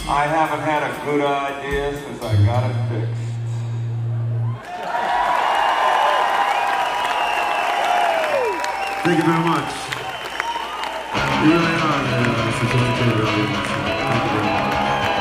I haven't had a good idea since I got it fixed. Thank you very much. You really are such a good audience. Thank you very much.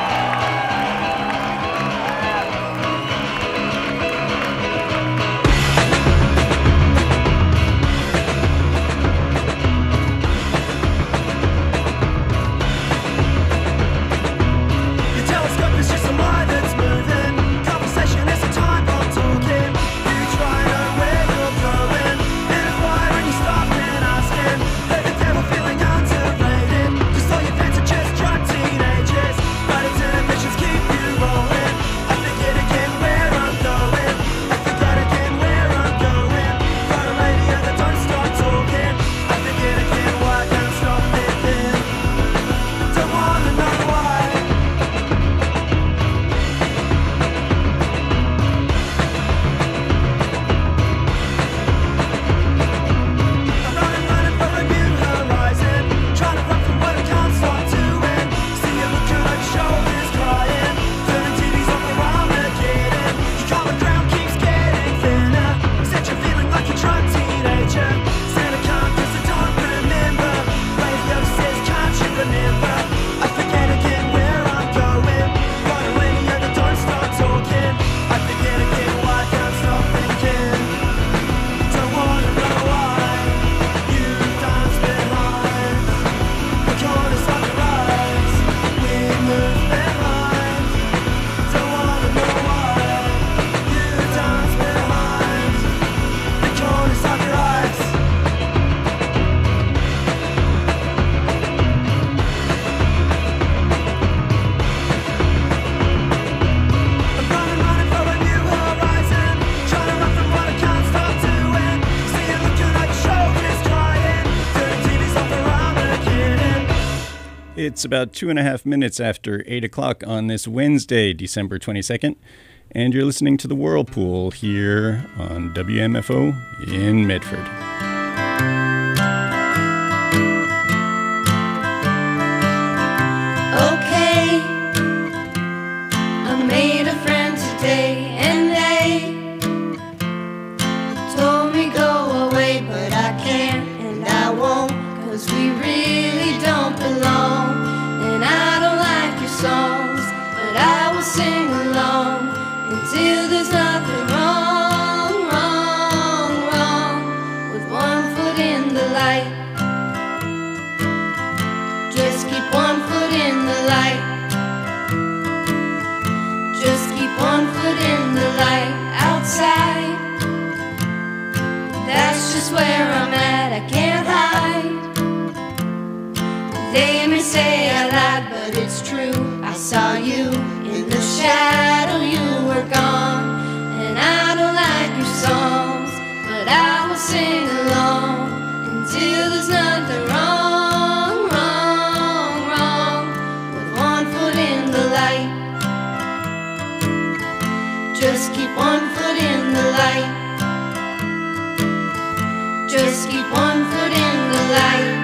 It's about 2.5 minutes after 8 o'clock on this Wednesday, December 22nd, and you're listening to The Whirlpool here on WMFO in Medford. Okay, I made a friend today and they told me go away, but I can't and I won't, 'cause we really don't belong. And I don't like your songs, but I will sing along until there's nothing wrong, wrong, wrong with one foot in the light. Just keep one foot in the light. Just keep one foot in the light outside. That's just where I'm at, I can't hide. They may say I lied, but it's true. I saw you in the shadow, you were gone. And I don't like your songs, but I will sing along until there's nothing wrong, wrong, wrong with one foot in the light. Just keep one foot in the light. Just keep one foot in the light.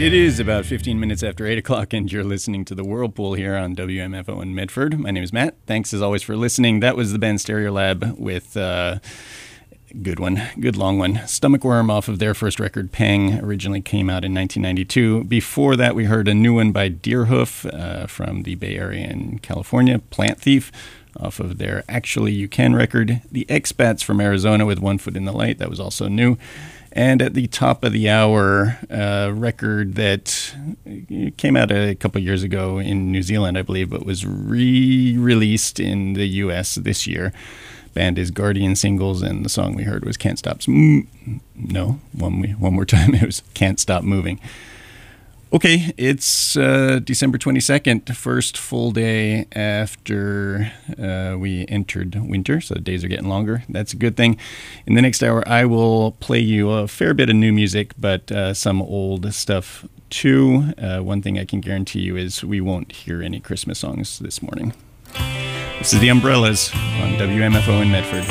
It is about 15 minutes after 8 o'clock, and you're listening to the Whirlpool here on WMFO in Medford. My name is Matt. Thanks, as always, for listening. That was the band Stereolab with good one, good long one, Stomach Worm off of their first record, Pang, originally came out in 1992. Before that, we heard a new one by Deerhoof from the Bay Area in California, Plant Thief, off of their Actually You Can record. The Expats from Arizona with One Foot in the Light, that was also new. And at the top of the hour, a record that came out a couple years ago in New Zealand, I believe, but was re-released in the U.S. this year. Band is Guardian Singles, and the song we heard was Can't Stop... No, one more time, it was Can't Stop Moving. Okay, it's December 22nd, first full day after we entered winter, so the days are getting longer. That's a good thing. In the next hour, I will play you a fair bit of new music, but some old stuff too. One thing I can guarantee you is we won't hear any Christmas songs this morning. This is The Umbrellas on WMFO in Medford.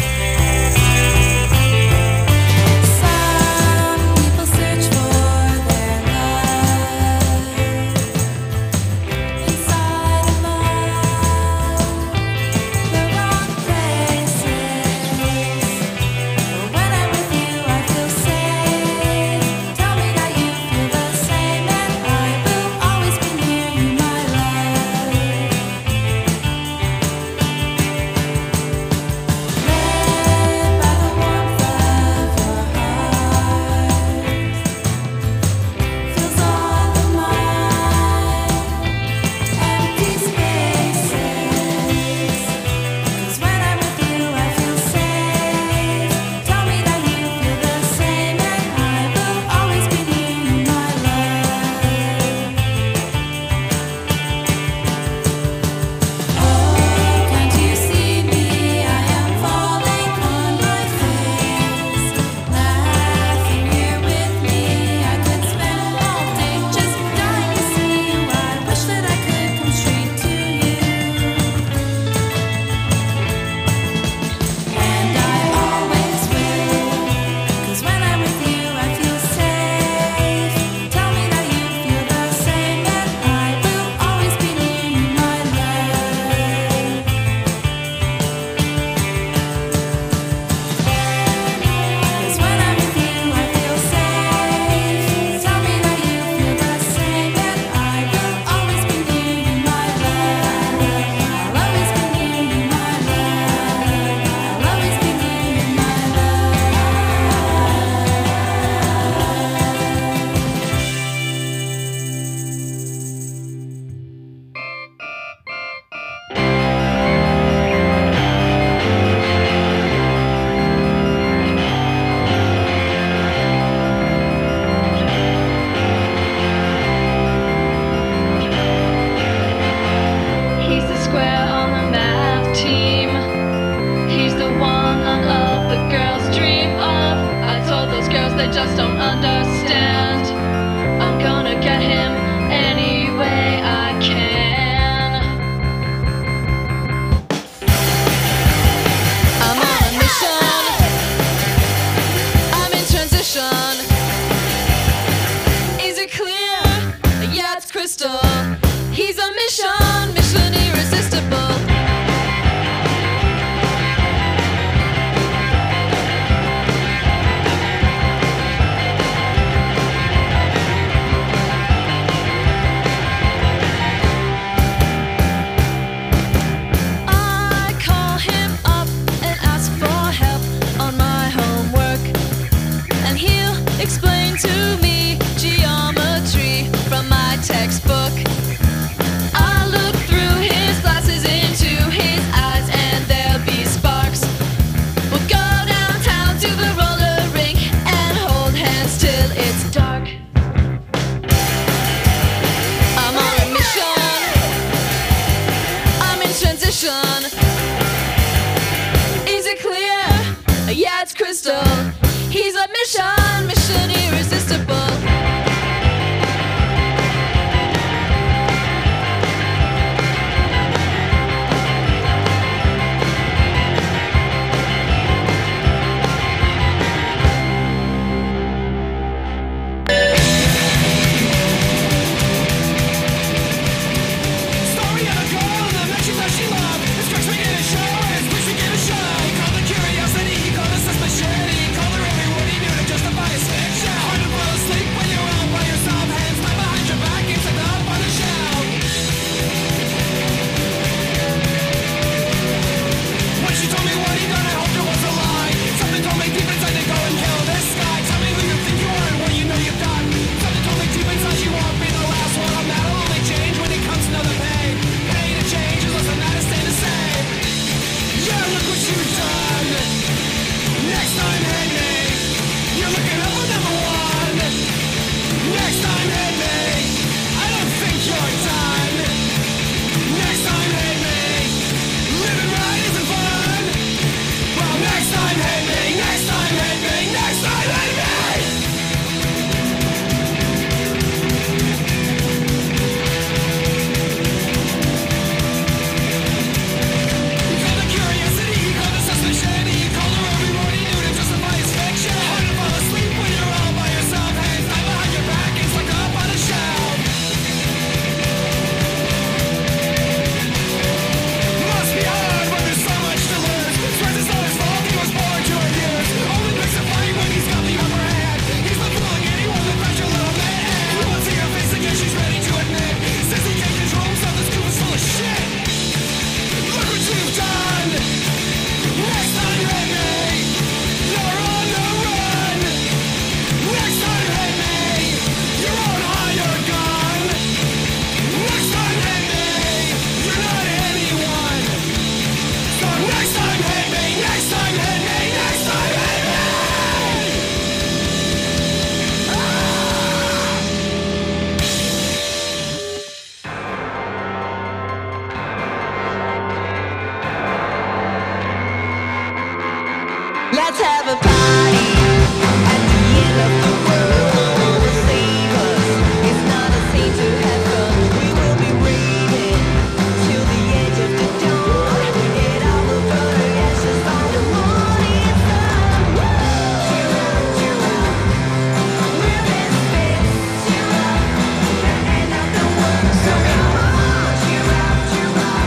Let's have a party at the end of the world. No one will save us. It's not a scene to have fun. We will be waiting till the edge of the dawn. It all will burn to ashes by the morning sun. Cheer up, cheer up. We're misfits. Cheer up, the end of the world. So come on, cheer up, cheer up.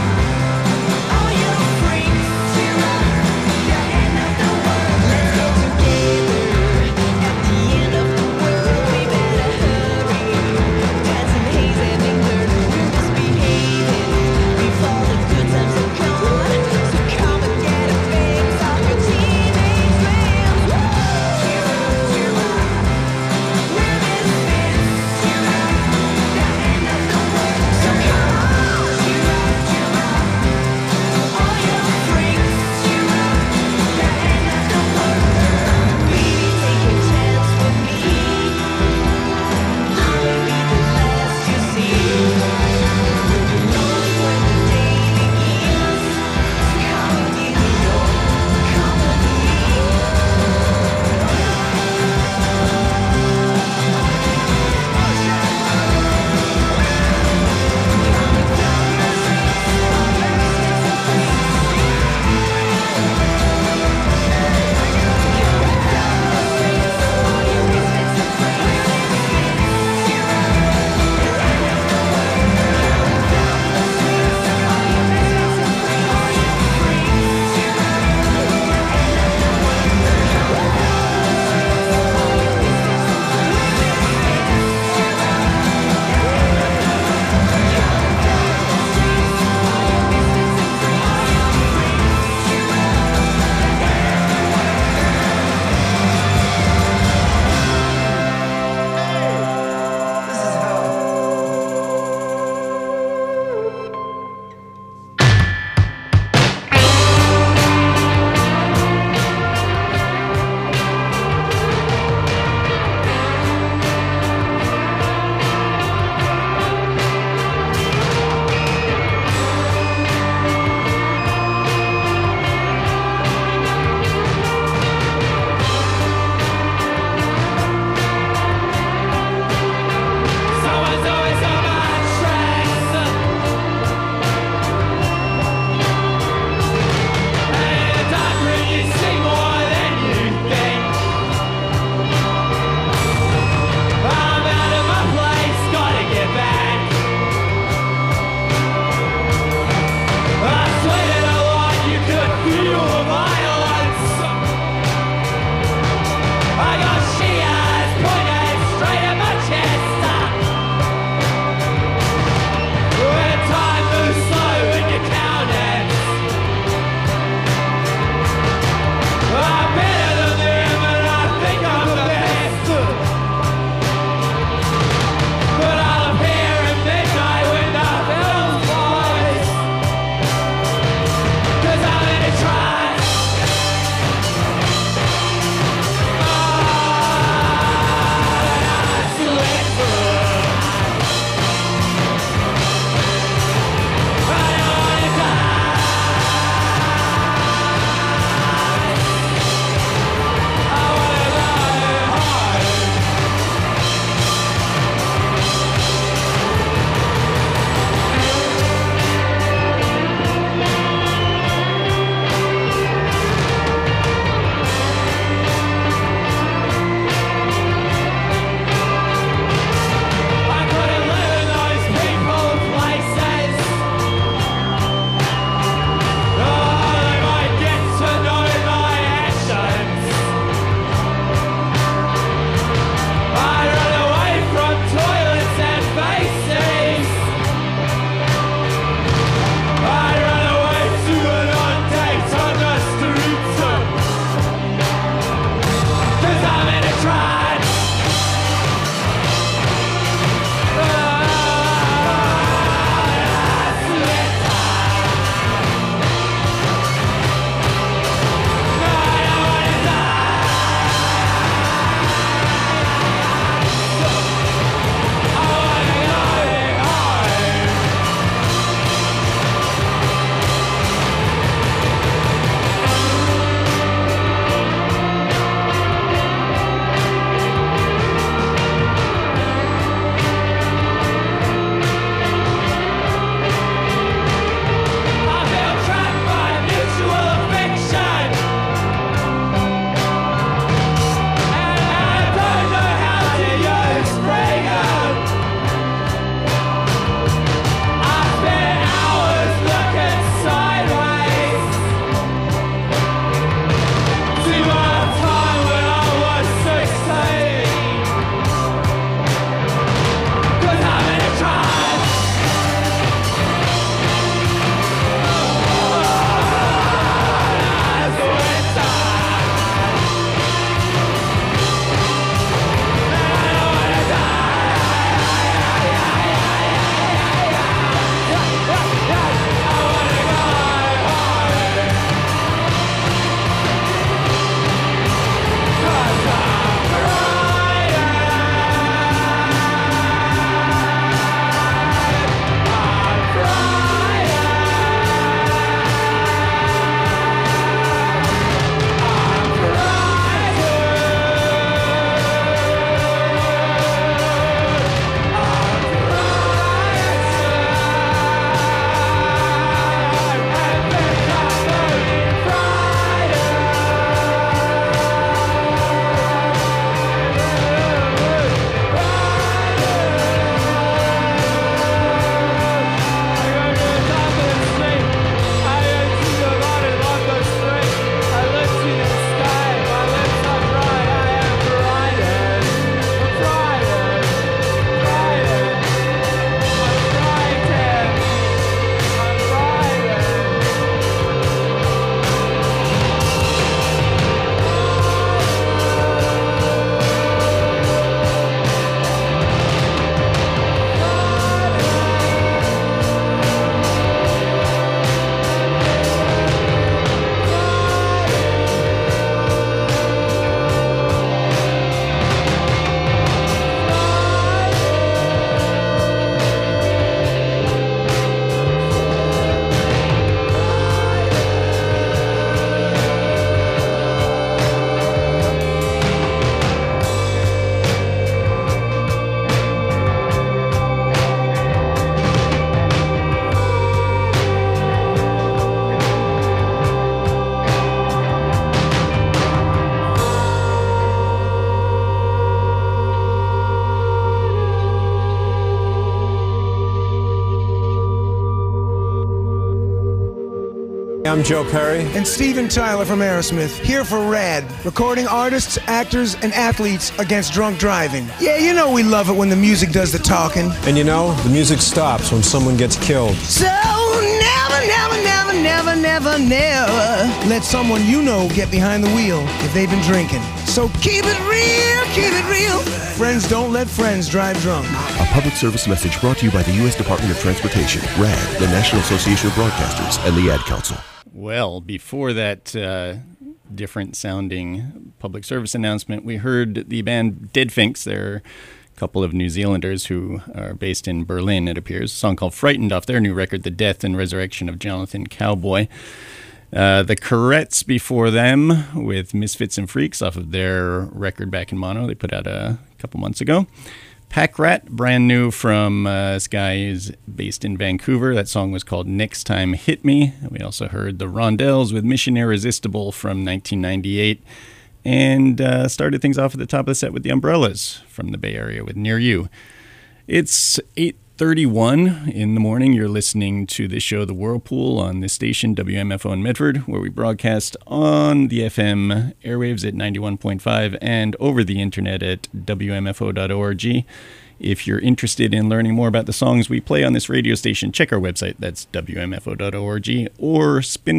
All you freaks, cheer up, the end of the world. Let's get together at the end of the I'm Joe Perry. And Steven Tyler from Aerosmith, here for RAD, recording artists, actors, and athletes against drunk driving. Yeah, you know we love it when the music does the talking. And you know, the music stops when someone gets killed. So never, never, never, never, never, never let someone you know get behind the wheel if they've been drinking. So keep it real, keep it real. Friends don't let friends drive drunk. A public service message brought to you by the U.S. Department of Transportation, RAD, the National Association of Broadcasters, and the Ad Council. Well, before that different sounding public service announcement, we heard the band Dead Finks. They're a couple of New Zealanders who are based in Berlin, it appears. A song called Frightened off their new record, The Death and Resurrection of Jonathan Cowboy. The Courettes before them with Misfits and Freaks off of their record Back in Mono they put out a couple months ago. Pack Rat, brand new from this guy is based in Vancouver. That song was called Next Time Hit Me. We also heard the Rondells with Mission Irresistible from 1998. And started things off at the top of the set with the Umbrellas from the Bay Area with Near You. It's 8:31 in the morning. You're listening to the show The Whirlpool on this station, WMFO in Medford, where we broadcast on the FM airwaves at 91.5 and over the internet at WMFO.org. If you're interested in learning more about the songs we play on this radio station, check our website. That's WMFO.org or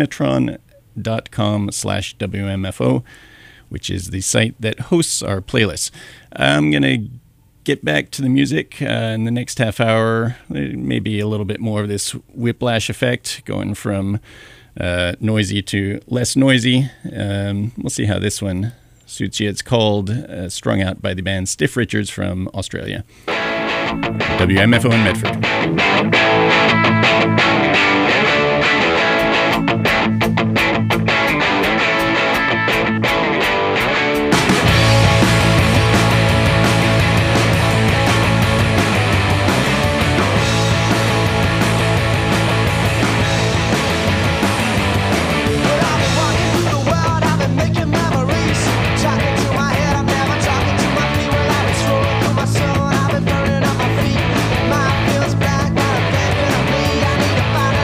spinatron.com/WMFO, which is the site that hosts our playlists. I'm going to get back to the music in the next half hour. Maybe a little bit more of this whiplash effect, going from noisy to less noisy. We'll see how this one suits you. It's called Strung Out by the band Stiff Richards from Australia. WMFO in Medford. I've been burning up my feet. My feels black, got a baby on me. I need to find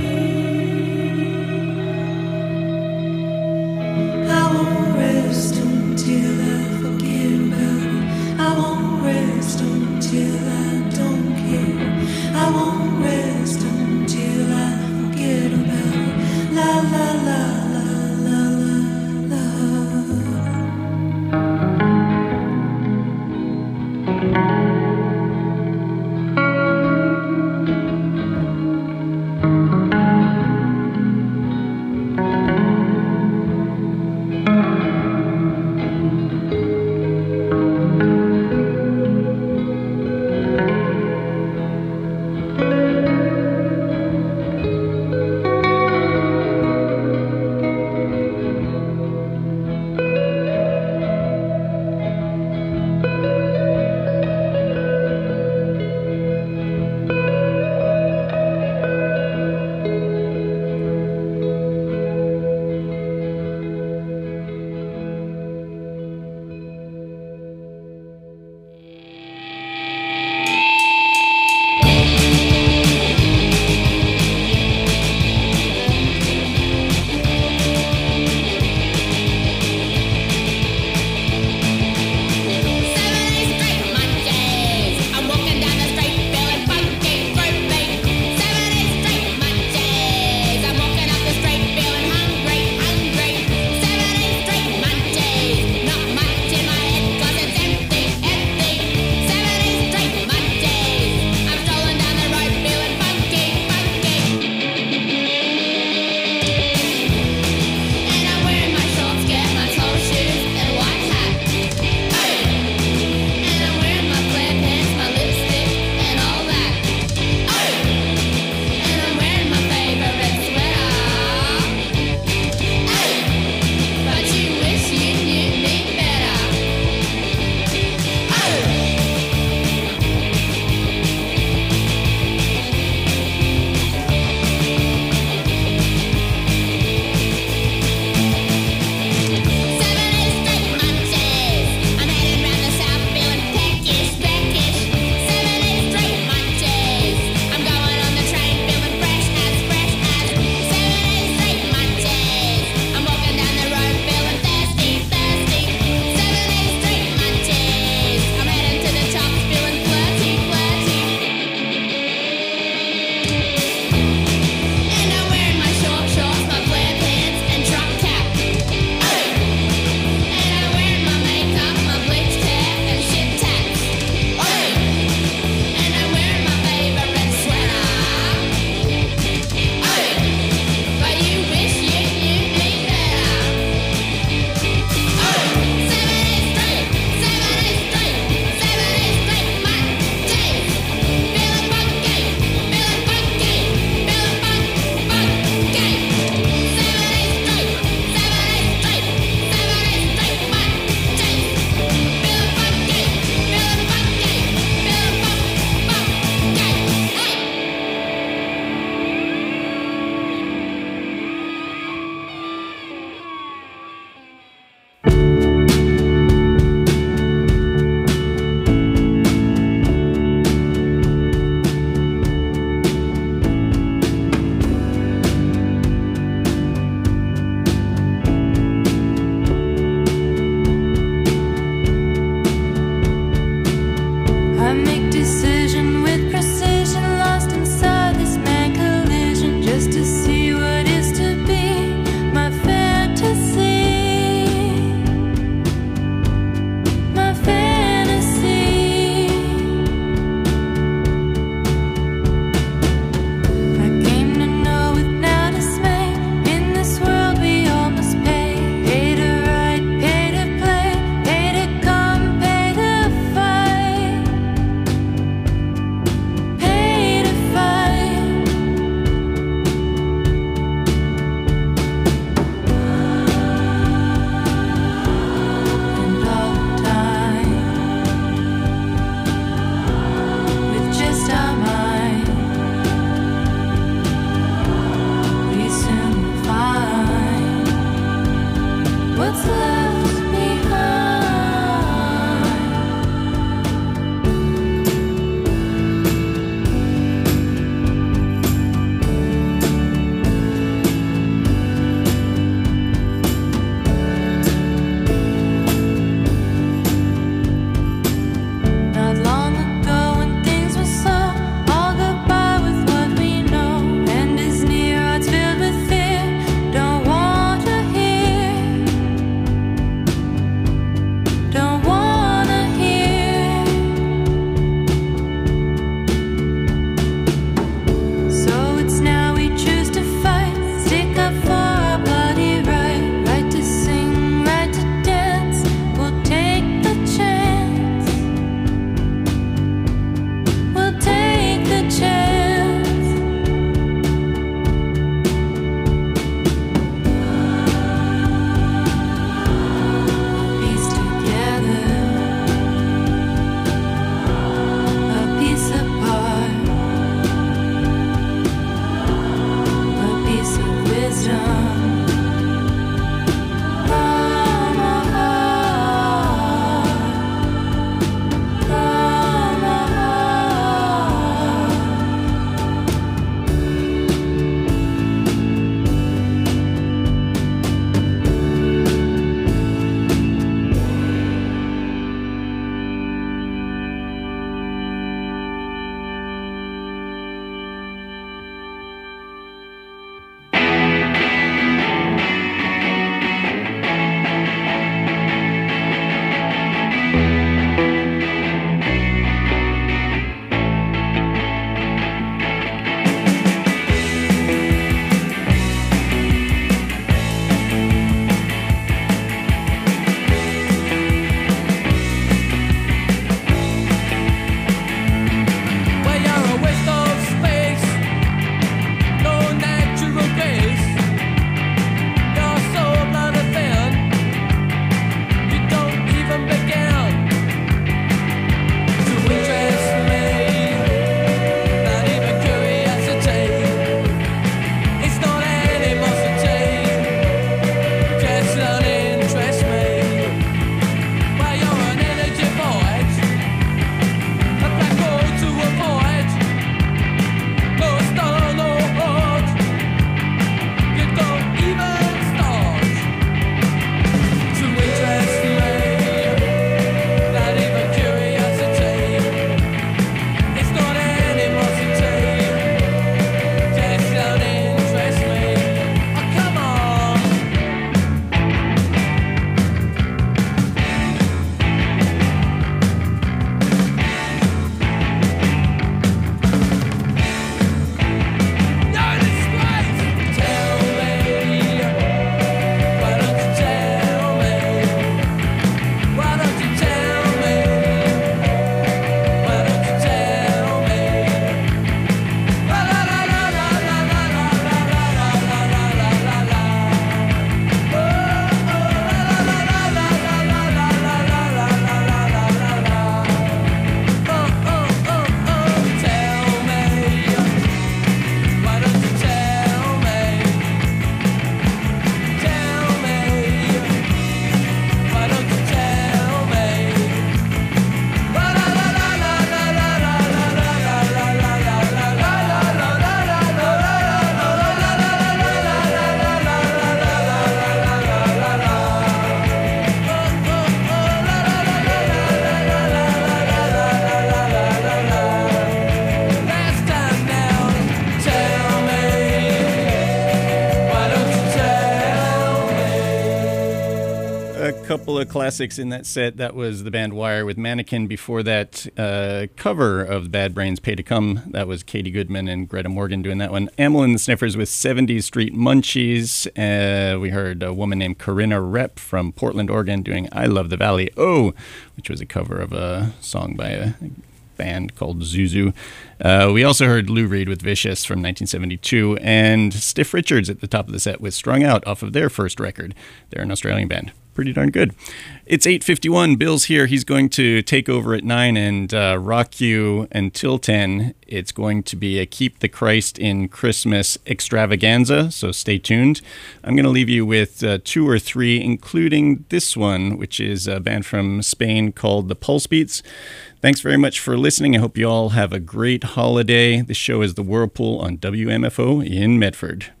A couple of classics in that set. That was the band Wire with Mannequin. Before that, cover of Bad Brains' Pay to Come. That was Katie Goodman and Greta Morgan doing that one. Amyl and the Sniffers with 70th Street Munchies. We heard a woman named Corinna Rep from Portland, Oregon doing I Love the Valley Oh, which was a cover of a song by a band called Zuzu. We also heard Lou Reed with Vicious from 1972 and Stiff Richards at the top of the set with Strung Out off of their first record. They're an Australian band. Pretty darn good. It's 8:51. Bill's here. He's going to take over at 9 and rock you until 10. It's going to be a Keep the Christ in Christmas extravaganza, so stay tuned. I'm going to leave you with 2 or 3, including this one, which is a band from Spain called the Pulse Beats. Thanks very much for listening. I hope you all have a great holiday. The show is The Whirlpool on WMFO in Medford.